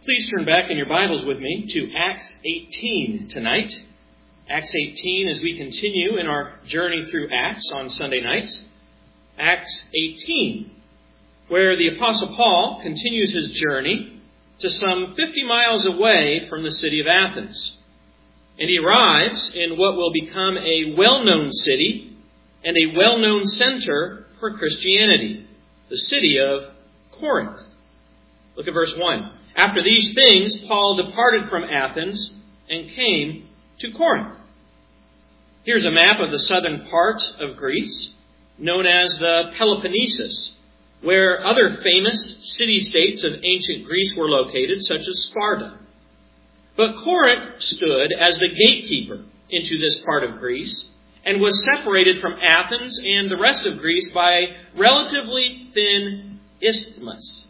Please turn back in your Bibles with me to Acts 18 tonight. Acts 18 as we continue in our journey through Acts on Sunday nights. Acts 18, where the Apostle Paul continues his journey to some 50 miles away from the city of Athens. And he arrives in what will become a well-known city and a well-known center for Christianity, the city of Corinth. Look at verse 1. After these things, Paul departed from Athens and came to Corinth. Here's a map of the southern part of Greece, known as the Peloponnesus, where other famous city-states of ancient Greece were located, such as Sparta. But Corinth stood as the gatekeeper into this part of Greece and was separated from Athens and the rest of Greece by a relatively thin isthmus.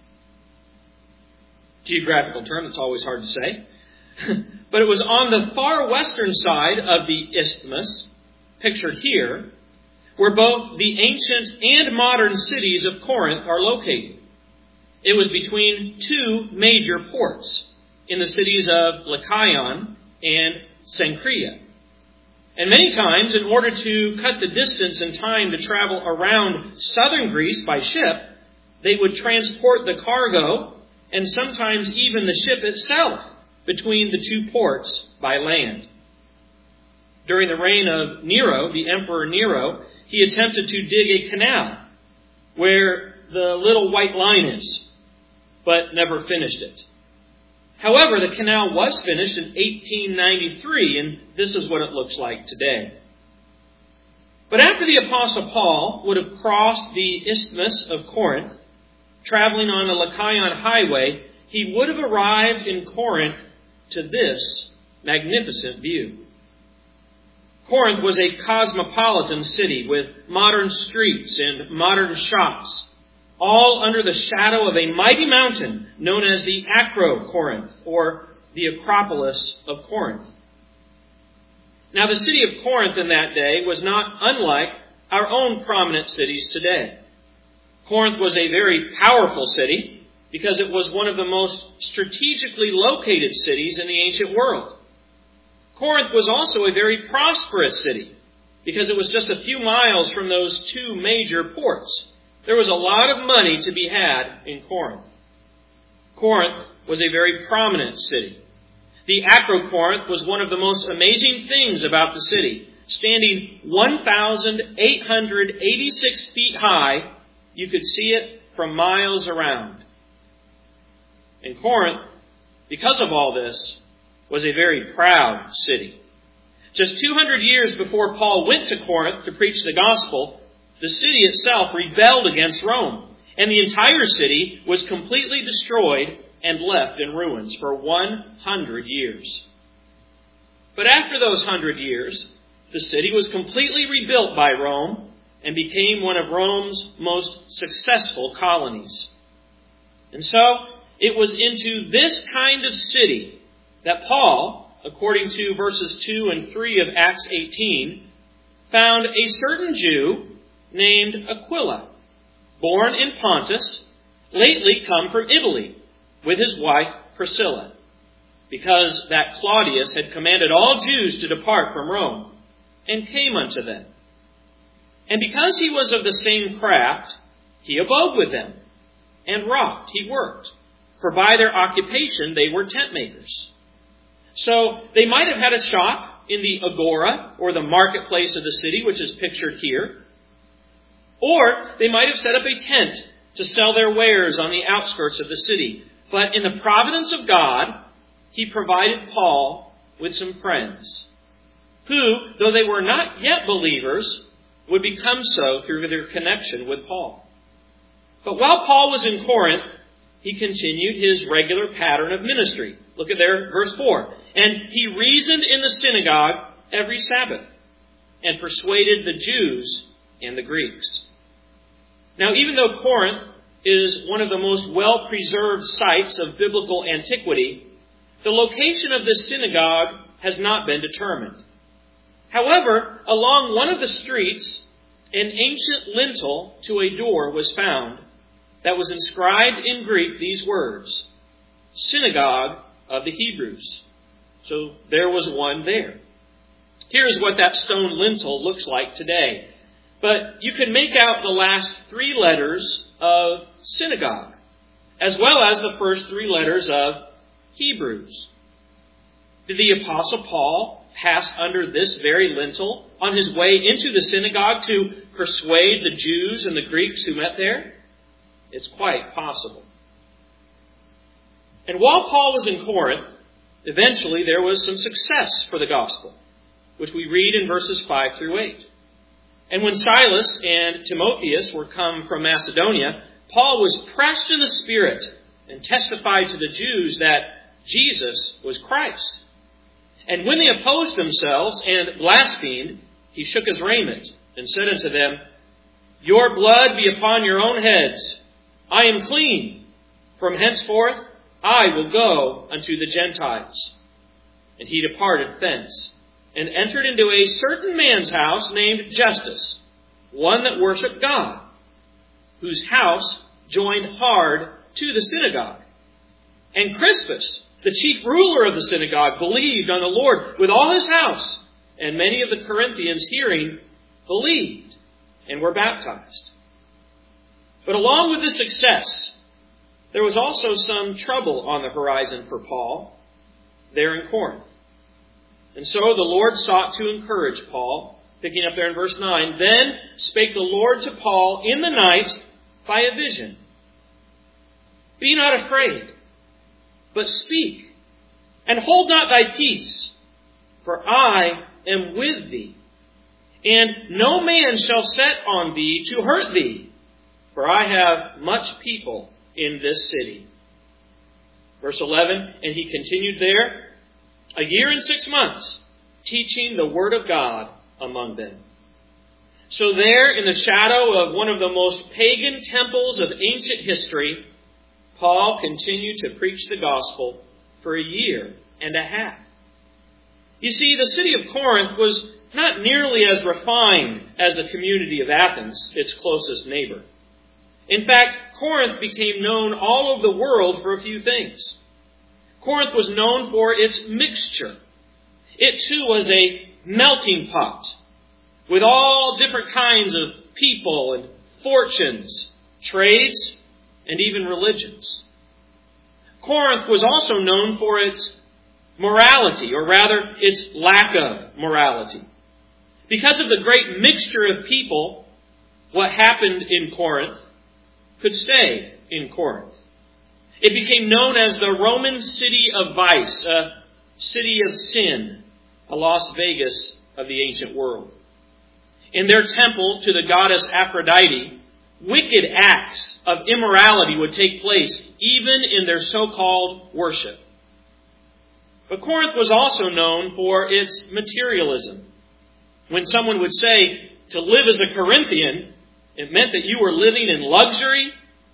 Geographical term, that's always hard to say. But it was on the far western side of the isthmus, pictured here, where both the ancient and modern cities of Corinth are located. It was between two major ports in the cities of Lycaon and Cenchrea. And many times, in order to cut the distance and time to travel around southern Greece by ship, they would transport the cargo and sometimes even the ship itself between the two ports by land. During the reign of Nero, the Emperor Nero, he attempted to dig a canal where the little white line is, but never finished it. However, the canal was finished in 1893, and this is what it looks like today. But after the Apostle Paul would have crossed the Isthmus of Corinth, traveling on the Lycaon highway, he would have arrived in Corinth to this magnificent view. Corinth was a cosmopolitan city with modern streets and modern shops, all under the shadow of a mighty mountain known as the Acrocorinth, or the Acropolis of Corinth. Now, the city of Corinth in that day was not unlike our own prominent cities today. Corinth was a very powerful city because it was one of the most strategically located cities in the ancient world. Corinth was also a very prosperous city because it was just a few miles from those two major ports. There was a lot of money to be had in Corinth. Corinth was a very prominent city. The Acrocorinth was one of the most amazing things about the city. Standing 1,886 feet high, you could see it from miles around. And Corinth, because of all this, was a very proud city. Just 200 years before Paul went to Corinth to preach the gospel, the city itself rebelled against Rome, and the entire city was completely destroyed and left in ruins for 100 years. But after those 100 years, the city was completely rebuilt by Rome and became one of Rome's most successful colonies. And so, it was into this kind of city that Paul, according to verses 2 and 3 of Acts 18, found a certain Jew named Aquila, born in Pontus, lately come from Italy, with his wife Priscilla, because that Claudius had commanded all Jews to depart from Rome, and came unto them. And because he was of the same craft, he abode with them, and wrought, he worked, for by their occupation they were tent makers. So they might have had a shop in the agora, or the marketplace of the city, which is pictured here. Or they might have set up a tent to sell their wares on the outskirts of the city. But in the providence of God, he provided Paul with some friends, who, though they were not yet believers, would become so through their connection with Paul. But while Paul was in Corinth, he continued his regular pattern of ministry. Look at there, verse 4. And he reasoned in the synagogue every Sabbath, and persuaded the Jews and the Greeks. Now, even though Corinth is one of the most well-preserved sites of biblical antiquity, the location of this synagogue has not been determined. However, along one of the streets, an ancient lintel to a door was found that was inscribed in Greek these words, Synagogue of the Hebrews. So there was one there. Here's what that stone lintel looks like today. But you can make out the last 3 letters of synagogue, as well as the first 3 letters of Hebrews. Did the Apostle Paul pass under this very lintel on his way into the synagogue to persuade the Jews and the Greeks who met there? It's quite possible. And while Paul was in Corinth, eventually there was some success for the gospel, which we read in verses 5 through 8. And when Silas and Timotheus were come from Macedonia, Paul was pressed in the Spirit and testified to the Jews that Jesus was Christ. And when they opposed themselves and blasphemed, he shook his raiment and said unto them, Your blood be upon your own heads. I am clean. From henceforth I will go unto the Gentiles. And he departed thence, and entered into a certain man's house named Justus, one that worshipped God, whose house joined hard to the synagogue. And Crispus, the chief ruler of the synagogue, believed on the Lord with all his house, and many of the Corinthians hearing believed and were baptized. But along with this success, there was also some trouble on the horizon for Paul there in Corinth. And so the Lord sought to encourage Paul, picking up there in verse 9. Then spake the Lord to Paul in the night by a vision. Be not afraid, but speak, and hold not thy peace, for I am with thee. And no man shall set on thee to hurt thee, for I have much people in this city. Verse 11, and he continued there 1 year and 6 months, teaching the word of God among them. So there, in the shadow of one of the most pagan temples of ancient history, Paul continued to preach the gospel for 1.5 years. You see, the city of Corinth was not nearly as refined as the community of Athens, its closest neighbor. In fact, Corinth became known all over the world for a few things. Corinth was known for its mixture. It too was a melting pot with all different kinds of people and fortunes, trades, and even religions. Corinth was also known for its morality, or rather its lack of morality. Because of the great mixture of people, what happened in Corinth could stay in Corinth. It became known as the Roman city of vice, a city of sin, a Las Vegas of the ancient world. In their temple to the goddess Aphrodite, wicked acts of immorality would take place even in their so-called worship. But Corinth was also known for its materialism. When someone would say to live as a Corinthian, it meant that you were living in luxury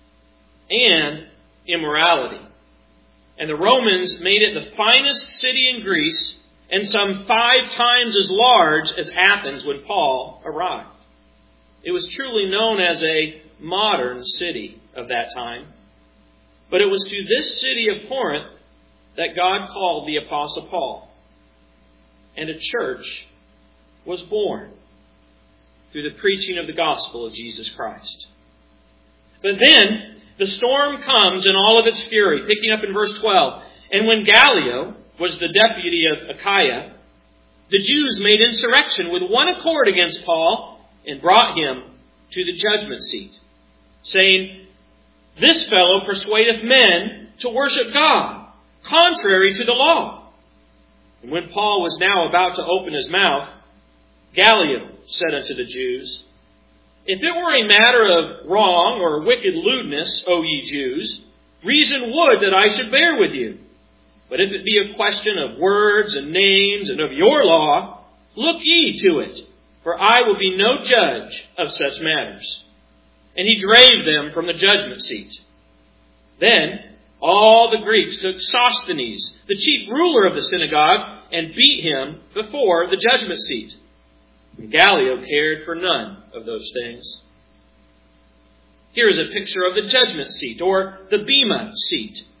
and immorality. And the Romans made it the finest city in Greece and some 5 times as large as Athens when Paul arrived. It was truly known as a modern city of that time. But it was to this city of Corinth that God called the Apostle Paul. And a church was born through the preaching of the gospel of Jesus Christ. But then the storm comes in all of its fury, picking up in verse 12. And when Gallio was the deputy of Achaia, the Jews made insurrection with one accord against Paul and brought him to the judgment seat, saying, This fellow persuadeth men to worship God, contrary to the law. And when Paul was now about to open his mouth, Gallio said unto the Jews, If it were a matter of wrong or wicked lewdness, O ye Jews, reason would that I should bear with you. But if it be a question of words and names and of your law, look ye to it, for I will be no judge of such matters. And he drave them from the judgment seat. Then all the Greeks took Sosthenes, the chief ruler of the synagogue, and beat him before the judgment seat. And Gallio cared for none of those things. Here is a picture of the judgment seat, or the bema seat.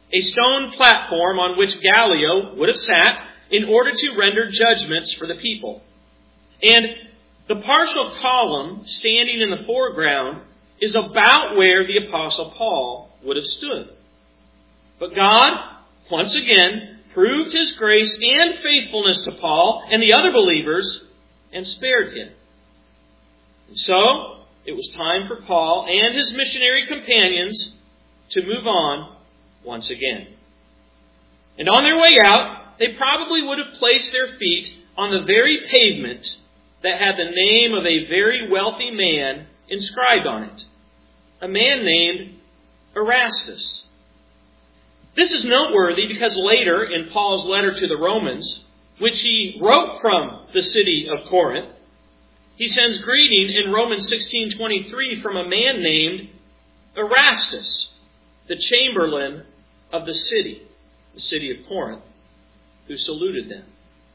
a stone platform on which Gallio would have sat in order to render judgments for the people. And the partial column standing in the foreground is about where the Apostle Paul would have stood. But God, once again, proved His grace and faithfulness to Paul and the other believers and spared him. And so, it was time for Paul and his missionary companions to move on once again. And on their way out, they probably would have placed their feet on the very pavement that had the name of a very wealthy man inscribed on it. A man named Erastus. This is noteworthy because later in Paul's letter to the Romans, which he wrote from the city of Corinth, he sends greeting in Romans 16:23 from a man named Erastus, the chamberlain of the city of Corinth, who saluted them.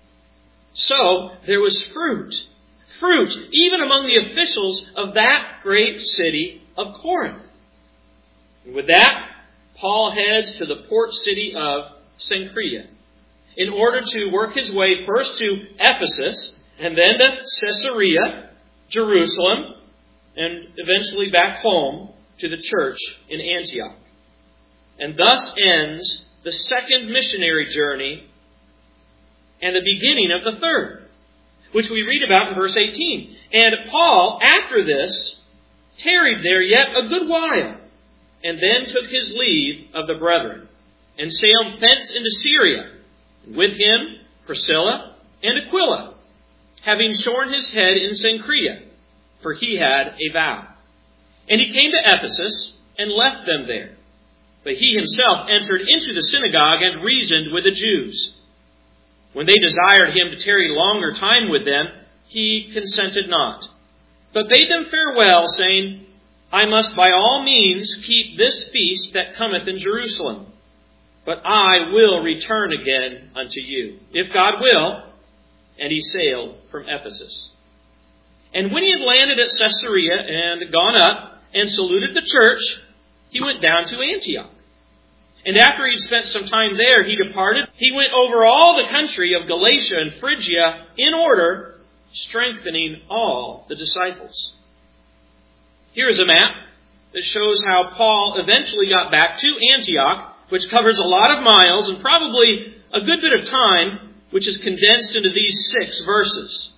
So there was fruit, even among the officials of that great city of Corinth. And with that, Paul heads to the port city of Cenchrea in order to work his way first to Ephesus and then to Caesarea, Jerusalem, and eventually back home to the church in Antioch. And thus ends the second missionary journey and the beginning of the third, which we read about in verse 18. And Paul, after this, tarried there yet a good while, and then took his leave of the brethren, and sailed thence into Syria, and with him Priscilla and Aquila, having shorn his head in Cenchrea, for he had a vow. And he came to Ephesus, and left them there. But he himself entered into the synagogue, and reasoned with the Jews. When they desired him to tarry longer time with them, he consented not, but bade them farewell, saying, I must by all means keep this feast that cometh in Jerusalem, but I will return again unto you, if God will. And he sailed from Ephesus. And when he had landed at Caesarea and gone up and saluted the church, he went down to Antioch. And after he had spent some time there, he departed. He went over all the country of Galatia and Phrygia in order, strengthening all the disciples. Here is a map that shows how Paul eventually got back to Antioch, which covers a lot of miles and probably a good bit of time, which is condensed into these 6 verses.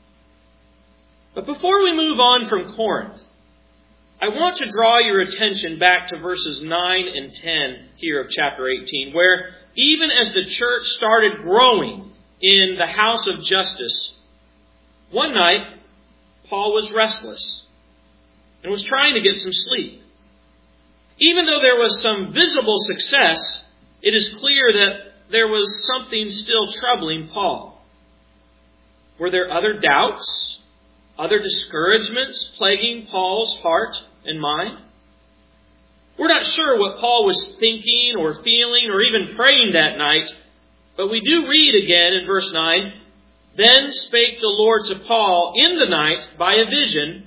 But before we move on from Corinth, I want to draw your attention back to verses 9 and 10 here of chapter 18, where even as the church started growing in the house of Justus, one night Paul was restless and was trying to get some sleep. Even though there was some visible success, it is clear that there was something still troubling Paul. Were there other doubts, other discouragements plaguing Paul's heart and mind? We're not sure what Paul was thinking or feeling or even praying that night, but we do read again in verse 9, Then spake the Lord to Paul in the night by a vision,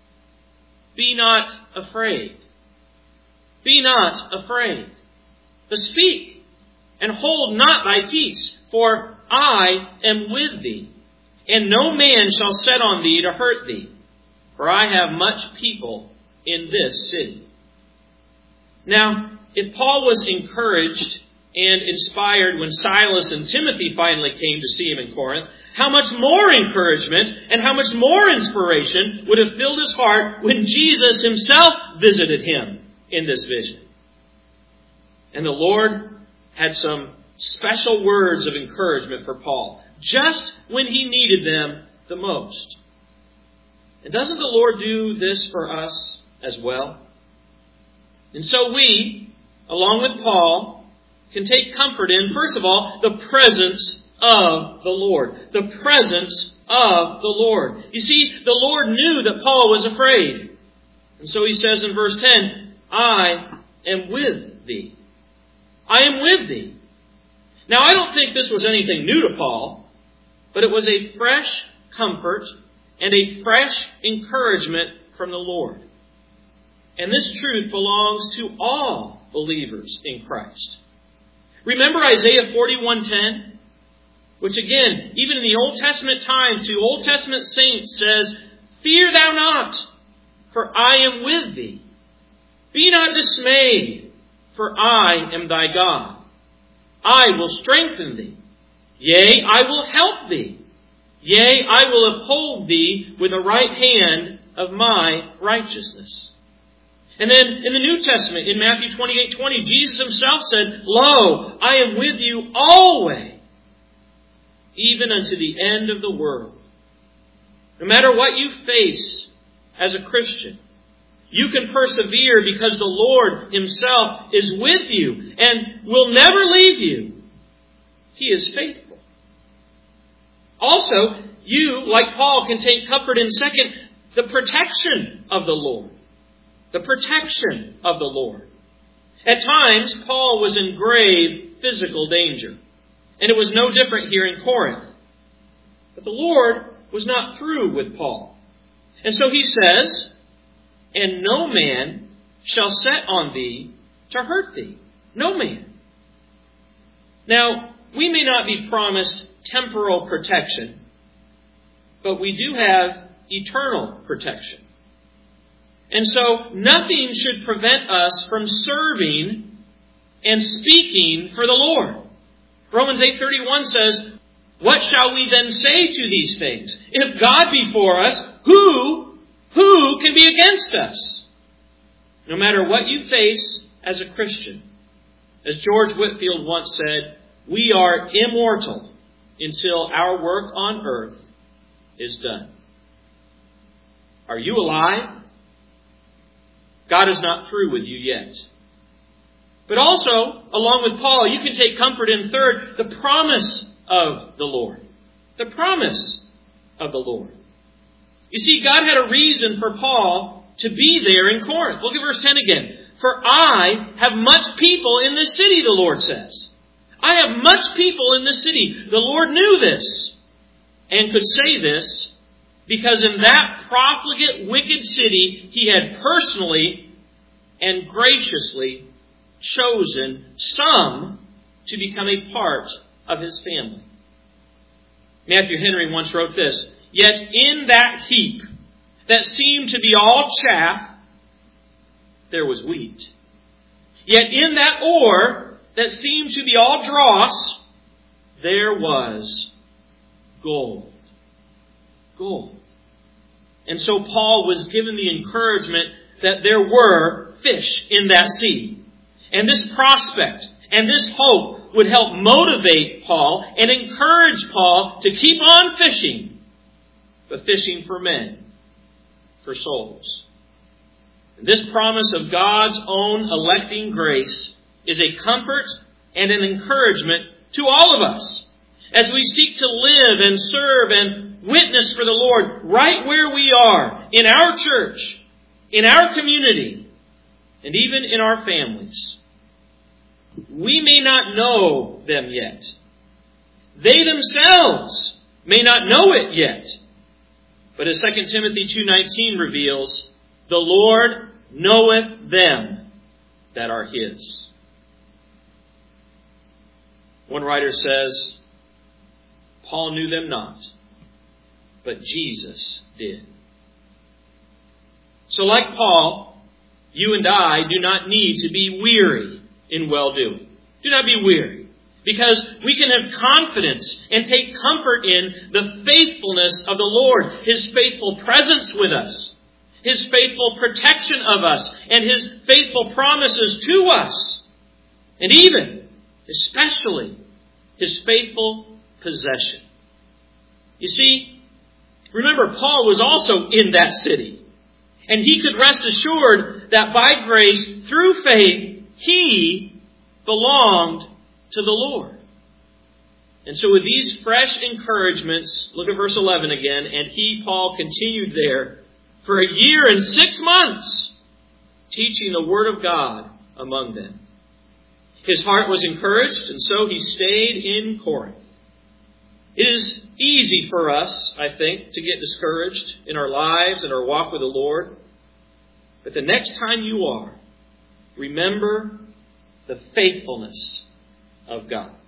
Be not afraid. Be not afraid. But speak, and hold not thy peace, for I am with thee, and no man shall set on thee to hurt thee, for I have much people in this city. Now, if Paul was encouraged and inspired when Silas and Timothy finally came to see him in Corinth, how much more encouragement and how much more inspiration would have filled his heart when Jesus himself visited him in this vision. And the Lord had some special words of encouragement for Paul, just when he needed them the most. And doesn't the Lord do this for us as well? And so we, along with Paul, can take comfort in, first of all, the presence of the Lord. The presence of the Lord. You see, the Lord knew that Paul was afraid. And so he says in verse 10, I am with thee. I am with thee. Now, I don't think this was anything new to Paul, but it was a fresh comfort and a fresh encouragement from the Lord. And this truth belongs to all believers in Christ. Remember Isaiah 41:10? Which again, even in the Old Testament times, to Old Testament saints says, "Fear thou not, for I am with thee. Be not dismayed, for I am thy God. I will strengthen thee. Yea, I will help thee. Yea, I will uphold thee with the right hand of my righteousness." And then in the New Testament, in Matthew 28:20, Jesus himself said, "Lo, I am with you always, even unto the end of the world." No matter what you face as a Christian, you can persevere because the Lord himself is with you and will never leave you. He is faithful. Also, you, like Paul, can take comfort in, second, the protection of the Lord. The protection of the Lord. At times, Paul was in grave physical danger. And it was no different here in Corinth. But the Lord was not through with Paul. And so he says, "And no man shall set on thee to hurt thee." No man. Now, we may not be promised temporal protection, but we do have eternal protection. And so nothing should prevent us from serving and speaking for the Lord. Romans 8:31 says, "What shall we then say to these things? If God be for us, who can be against us?" No matter what you face as a Christian, as George Whitefield once said, we are immortal until our work on earth is done. Are you alive? God is not through with you yet. But also, along with Paul, you can take comfort in, third, the promise of the Lord. The promise of the Lord. You see, God had a reason for Paul to be there in Corinth. Look at verse 10 again. "For I have much people in this city," the Lord says. I have much people in this city. The Lord knew this and could say this because in that profligate, wicked city, He had personally and graciously chosen some to become a part of His family. Matthew Henry once wrote this, "Yet in that heap that seemed to be all chaff, there was wheat. Yet in that ore that seemed to be all dross, there was gold." Gold. And so Paul was given the encouragement that there were fish in that sea. And this prospect and this hope would help motivate Paul and encourage Paul to keep on fishing, but fishing for men, for souls. And this promise of God's own electing grace is a comfort and an encouragement to all of us as we seek to live and serve and witness for the Lord right where we are, in our church, in our community, and even in our families. We may not know them yet. They themselves may not know it yet. But as 2 Timothy 2:19 reveals, the Lord knoweth them that are His. One writer says, Paul knew them not, but Jesus did. So like Paul, you and I do not need to be weary in well-doing. Do not be weary, because we can have confidence and take comfort in the faithfulness of the Lord, His faithful presence with us, His faithful protection of us, and His faithful promises to us, and even, especially, His faithful possession. You see, remember, Paul was also in that city. And he could rest assured that by grace, through faith, he belonged to the Lord. And so with these fresh encouragements, look at verse 11 again, and he, Paul, continued there for a year and 6 months, teaching the Word of God among them. His heart was encouraged, and so he stayed in Corinth. It is easy for us, I think, to get discouraged in our lives and our walk with the Lord. But the next time you are, remember the faithfulness of God.